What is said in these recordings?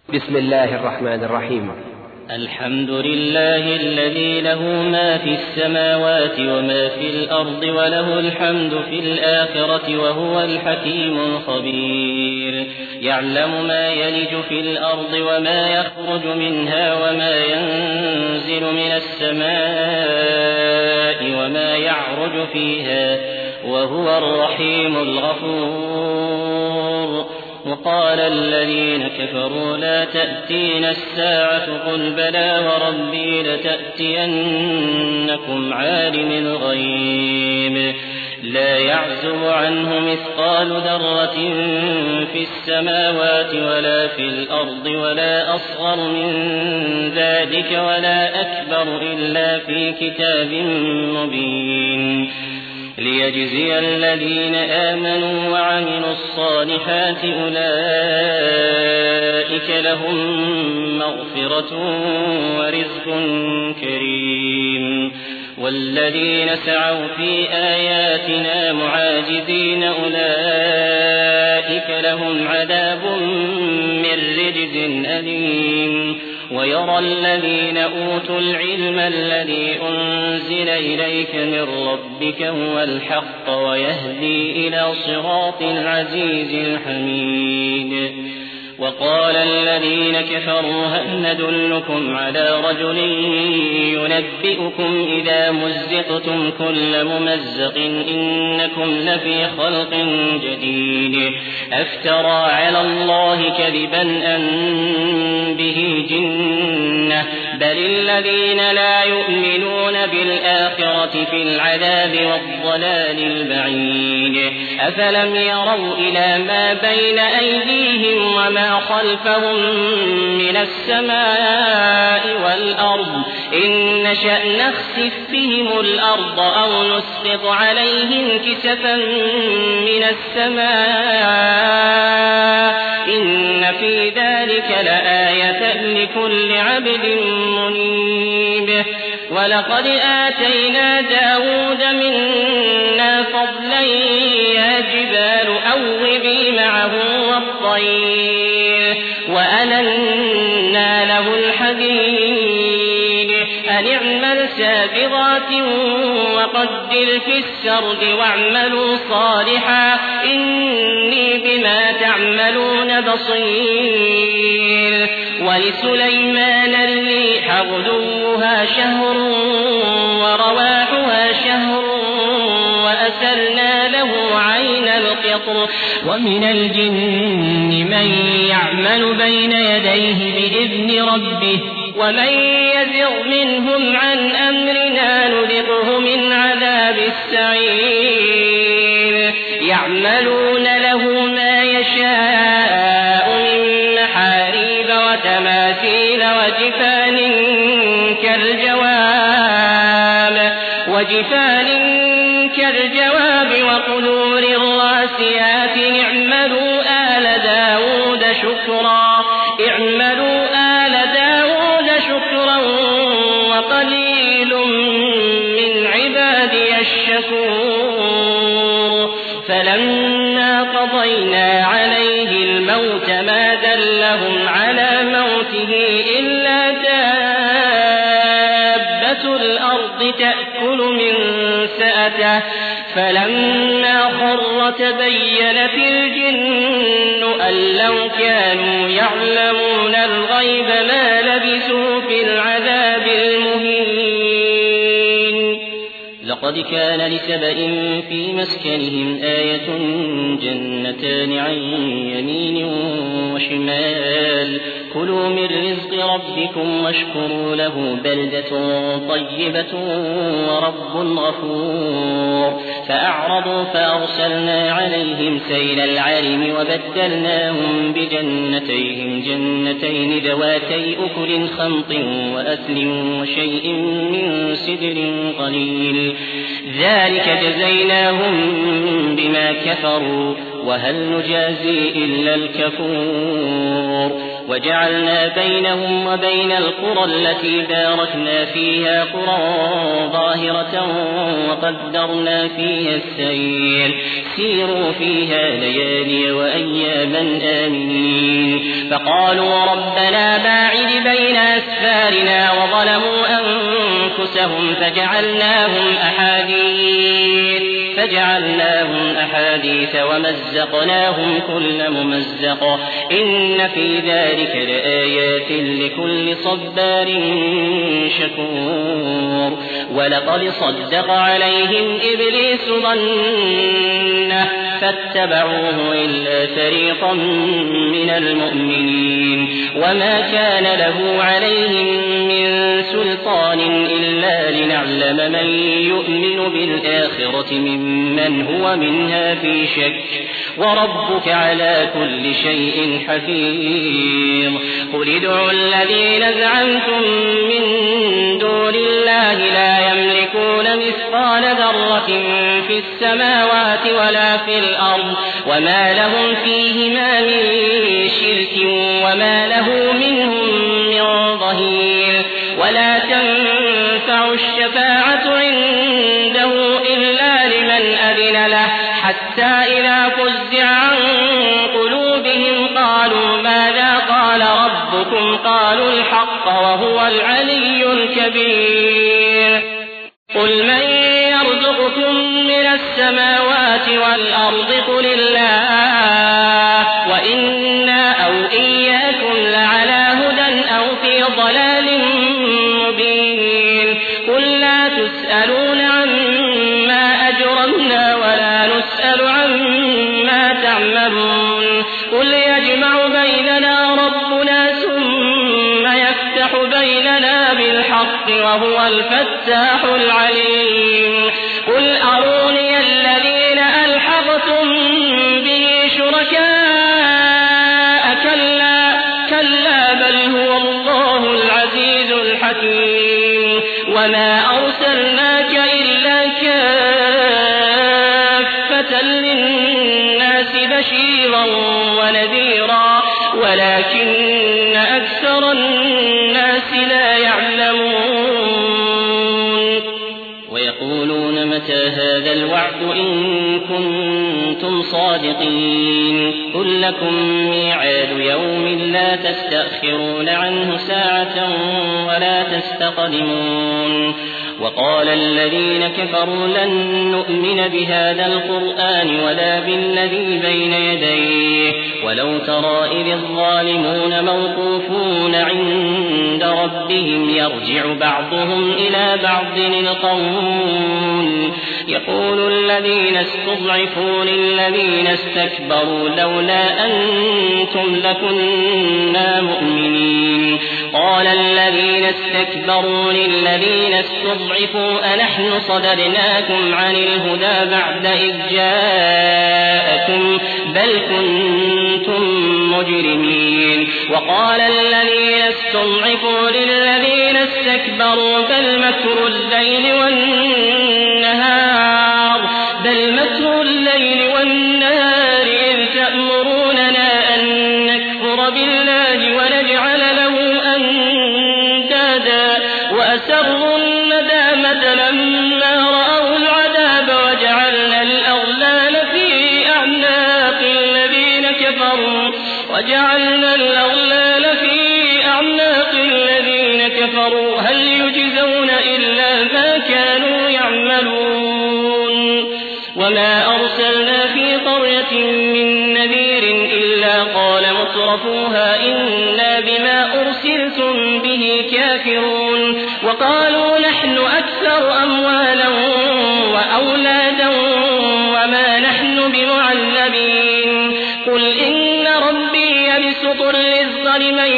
بسم الله الرحمن الرحيم. الحمد لله الذي له ما في السماوات وما في الأرض وله الحمد في الآخرة وهو الحكيم الخبير. يعلم ما يلج في الأرض وما يخرج منها وما ينزل من السماء وما يعرج فيها وهو الرحيم الغفور. وقال الذين كفروا لا تأتينا الساعة قل بلى وربي لتأتينكم عالم الغيب لا يعزب عنه مثقال ذرة في السماوات ولا في الأرض ولا أصغر من ذلك ولا أكبر إلا في كتاب مبين ليجزي الذين آمنوا وعملوا الصالحات أولئك لهم مغفرة ورزق كريم. والذين سعوا في آياتنا معاجزين أولئك لهم عذاب من رجز أليم. ويرى الذين أوتوا العلم الذي أنزل إليك من ربك هو الحق ويهدي إلى صراط العزيز الحميد. وقال الذين كفروا هل ندلكم على رجل ينبئكم إذا مزقتم كل ممزق إنكم لفي خلق جديد أفترى على الله كذبا أم به جنة بل الذين لا يؤمنون بالآخرة في العذاب والضلال البعيد. أفلم يروا إلى ما بين أيديهم وما خلفهم من السماء والأرض إن نشأ نخسف بهم الأرض أو نسقط عليهم كسفا من السماء إن في ذلك لآية لكل عبد منيب. ولقد آتينا داود منا فضلا يا جبال أوبي معه والطير وألنا له الحديد أن اعمل سابغات وقدر في السرد واعملوا صالحا إني بما تعملون بصير. ولسليمان الريح غدوها شهر ورواحها شهر وأسرنا له عين القطر ومن الجن من يعمل بين يديه بإذن ربه ومن يزغ منهم عن أمرنا نذقه من عذاب السعير. يعملون له ما يشاء من محاريب وتماثيل وجفان كالجواب وقدور الراسيات اعملوا آل داود شكرا وقليل من عبادي الشكور. فلما قضينا عليه الموت ما دلهم على موته إلا دابة الأرض تأكل من سأته فلما خر تبينت الجن أن لو كانوا يعلمون الغيب ما لبثوا في العذاب المهين. لقد كان لسبإ في مسكنهم آية جنتان عن يمين وشمال كلوا من رزق ربكم واشكروا له بلدة طيبة ورب غفور. فأعرضوا فأرسلنا عليهم سيل العرم وبدلناهم بجنتين ذواتي أكل خمط وأثل وشيء من سدر قليل ذلك جزيناهم بما كفروا وهل نجازي إلا الكفور. وجعلنا بينهم وبين القرى التي باركنا فيها قرى ظاهرة وقدرنا فيها السير سيروا فيها ليالي وأياما آمنين فقالوا ربنا باعد بين أسفارنا وظلموا أنفسهم فجعلناهم أحاديث ومزقناهم كل ممزق إن في ذلك لآيات لكل صبار شكور ولقد صدق عليهم إبليس ظنه فاتبعوه إلا فريقا من المؤمنين وما كان له عليهم من سلطان إلا لنعلم من يؤمن بالآخرة ممن هو منها في شك وربك على كل شيء حفيظ قل ادعوا الذين زعمتم من دون الله لا يملكون مثقال ذرة في السماوات ولا في الأرض وما لهم فيهما من شرك وما له منهم من ظهير ولا تنفع الشفاعة عنده إلا لمن أذن له حتى إذا فزع عن قلوبهم قالوا ماذا قال ربكم قالوا الحق وهو العلي الكبير قل من يرزقكم من السماوات والأرض قل الله وإنا أو إياكم لعلى هدى أو في ضلال مبين قل لا تسألون عما أجرمنا ولا نسأل عما تعملون قل يجمع بيننا ربنا ثم يفتح بيننا بالحق وهو الفتاح العليم قل أروني الذين ألحقتم به شركاء كلا بل هو الله العزيز الحكيم وما أرسلناك إلا كافة للناس بشيرا ونذيرا ولكن أكثر الناس لا يعلمون ويقولون متى هذا الوعد إن كنتم صادقين قل لكم ميعاد يوم لا تستأخرون عنه ساعة ولا تستقدمون وقال الذين كفروا لن نؤمن بهذا القرآن ولا بالذي بين يديه ولو ترى إذ الظالمون موقوفون عند ربهم يرجع بعضهم إلى بعض القول يقول الذين استضعفوا للذين استكبروا لولا أنتم لكنا مؤمنين قال الذين استكبروا للذين استضعفوا أنحن صددناكم عن الهدى بعد إذ جاءكم بل كنتم مجرمين وقال الذين استضعفوا للذين استكبروا بل مكر الليل والنهار إذ تأمروننا أن نكفر بالله ونجعل له أندادا وأسروا الندامة لما رأوا العذاب وجعلنا الأغلال في أعناق الذين كفروا هل يجزون إلا ما كانوا يعملون وما أرسلنا في قرية من نذير إلا قال مترفوها إنا بما أرسلتم به كافرون وقالوا نحن أكثر أموالا وأولادا وما نحن بمعذبين قل إن ربي يبسط الرزق لمن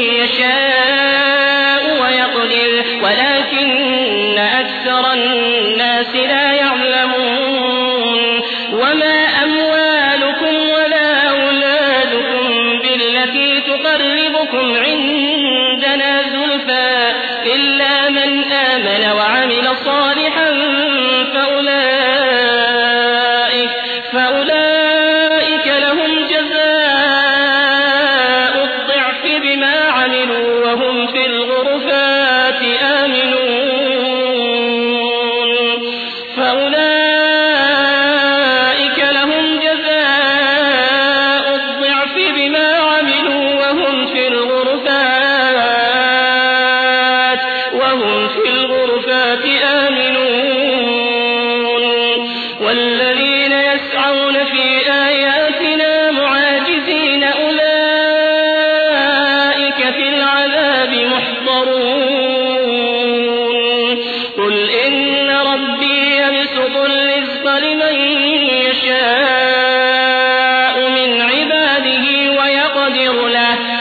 يشاء ويقدر ولكن أكثر الناس لا يعلمون وما أموالكم ولا أولادكم بالتي تقربكم عندنا زلفى إلا من آمن وعمل صالحا فأولئك لهم جزاء الضعف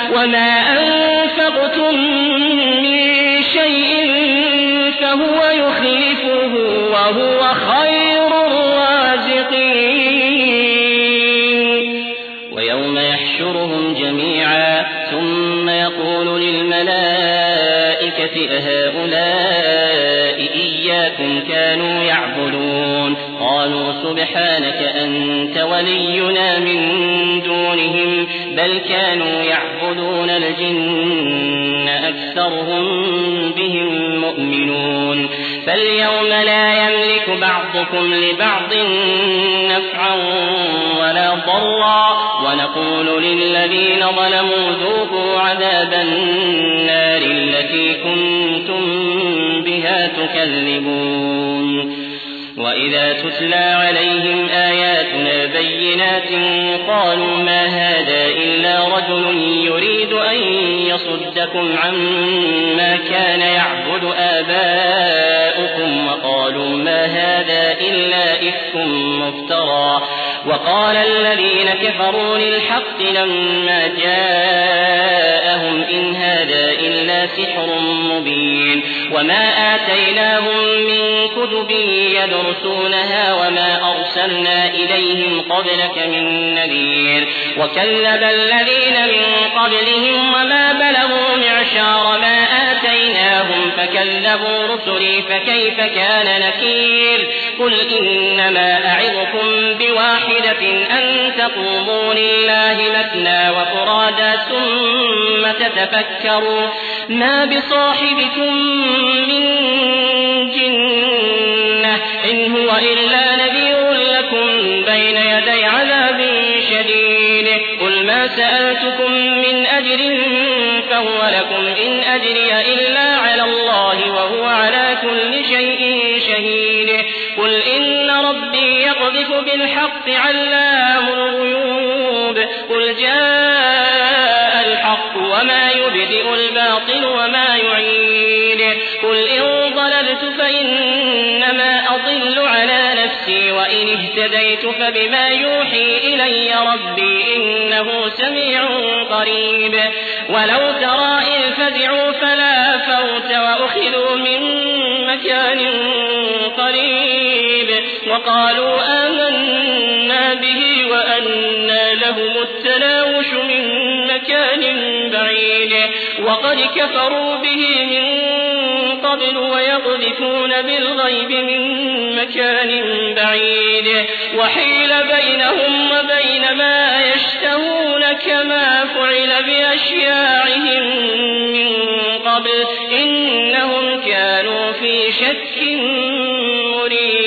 وما أنفقتم من شيء فهو يخلفه وهو خير الرازقين ويوم يحشرهم جميعا ثم يقول للملائكة أهؤلاء إياكم كانوا يعبدون قالوا سبحانك أنت ولينا من دونهم بل كانوا يعبدون الجن أكثرهم بهم مؤمنون فاليوم لا يملك بعضكم لبعض نفعا ولا ضرا ونقول للذين ظلموا ذوقوا عذاب النار التي كنتم بها تكذبون وإذا تتلى عليهم آياتنا بينات قالوا ما هذا إلا رجل يريد أن يصدكم عما كان يعبد آباؤكم وقالوا ما هذا إلا إفك مفترى وقال الذين كفروا للحق لما جاءهم إن هذا إلا سحر مبين وما آتيناهم من كتب يدرسونها وما أرسلنا إليهم قبلك من نذير وكذب الذين من قبلهم وما بلغوا معشار ما آتيناهم فكذبوا رسلي فكيف كان نكير قل إنما أعظكم بواحدة أن تقوموا لله مثنى وفرادا ثم تتفكروا ما بصاحبكم من جنة إن هو إلا نذير لكم بين يدي عذاب شديد قل ما سألتكم من أجر فهو لكم إن أجري إلا على الله وهو على كل شيء شهيد قل إن ربي يقذف بالحق علام الغيوب قل جاء الحق وما يبدئ الباطل وما يعيد قل إن ضللت فإنما أضل على نفسي وإن اهتديت فبما يوحي إلي ربي إنه سميع قريب ولو ترى إذ فزعوا فلا فوت وأخذوا من مكان قريب وقالوا آمنا به وأنى لهم التناوش من مكان بعيد وقد كفروا به من قبل ويقذفون بالغيب من مكان بعيد وحيل بينهم وبين ما يشتهون كما فعل بأشياعهم من قبل إنهم كانوا في شك مريب